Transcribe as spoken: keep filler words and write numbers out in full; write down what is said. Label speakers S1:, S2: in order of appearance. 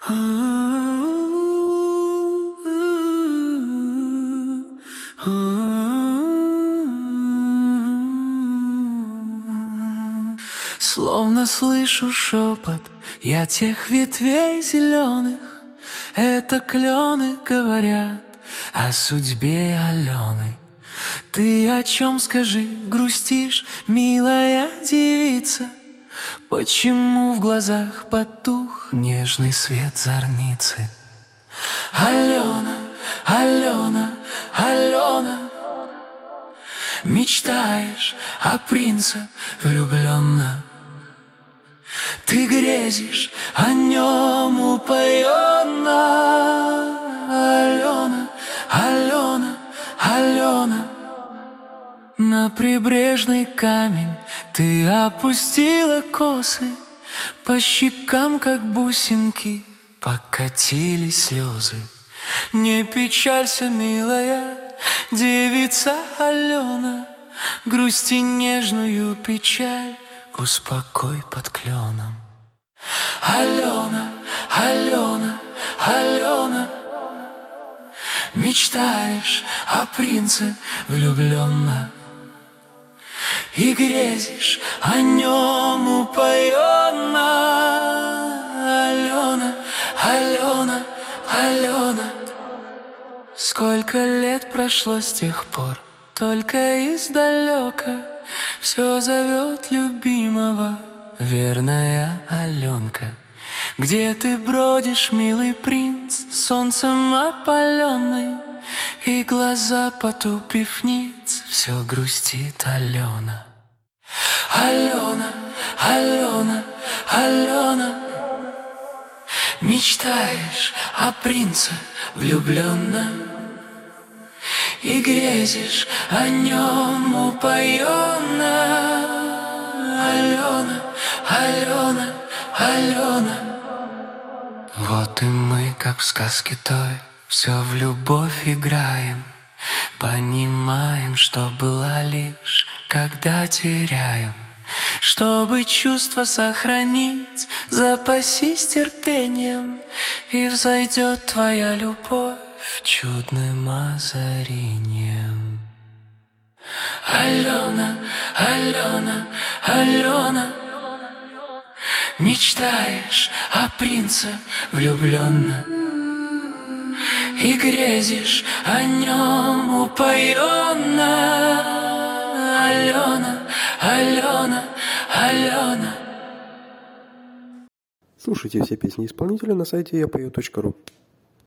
S1: Словно слышу шепот я тех ветвей зеленых. Это клены говорят о судьбе Алены. Ты о чем, скажи, грустишь, милая девица? Почему в глазах потух нежный свет зорницы? Алена, Алена, Алена, мечтаешь о принце влюбленно. Ты грезишь о нем упоенно. Алена, Алена, Алена, на прибрежный камень ты опустила косы, по щекам, как бусинки, покатились слезы. Не печалься, милая девица Алена, грусти нежную печаль успокой под кленом. Алена, Алена, Алена, мечтаешь о принце влюбленно. И грезишь о нем упоенно. Алена, Алена, Алена, сколько лет прошло с тех пор, только издалека все зовет любимого верная Аленка. Где ты бродишь, милый принц, солнцем опаленный, и глаза потупив ниц, все грустит Алена. Алена, Алена, Алена, мечтаешь о принце влюбленно. И грезишь о нем упоенно. Алена, Алена, Алена. Вот и мы, как в сказке той, все в любовь играем, понимаем, что была лишь, когда теряем. Чтобы чувства сохранить, запасись терпением, и взойдет твоя любовь чудным озарением. Алена, Алена, Алена, мечтаешь о принце влюбленно. И грезишь о нем упоенно. Алена, Алена, Алена.
S2: Слушайте все песни исполнителя на сайте я пою точка ру.